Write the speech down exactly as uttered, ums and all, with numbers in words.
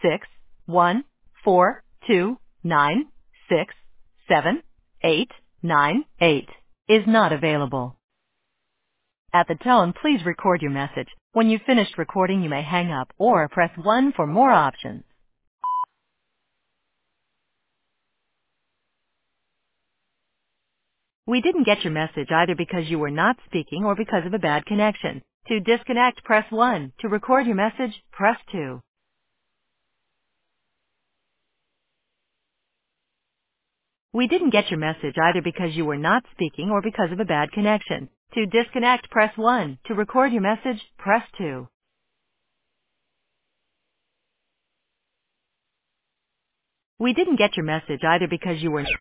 six one four two nine six seven eight nine eight is not available. At the tone, please record your message. When you've finished recording, you may hang up or press one for more options. We didn't get your message either because you were not speaking or because of a bad connection. To disconnect, press one. To record your message, press two. We didn't get your message either because you were not speaking or because of a bad connection. To disconnect, press one. To record your message, press two. We didn't get your message either because you were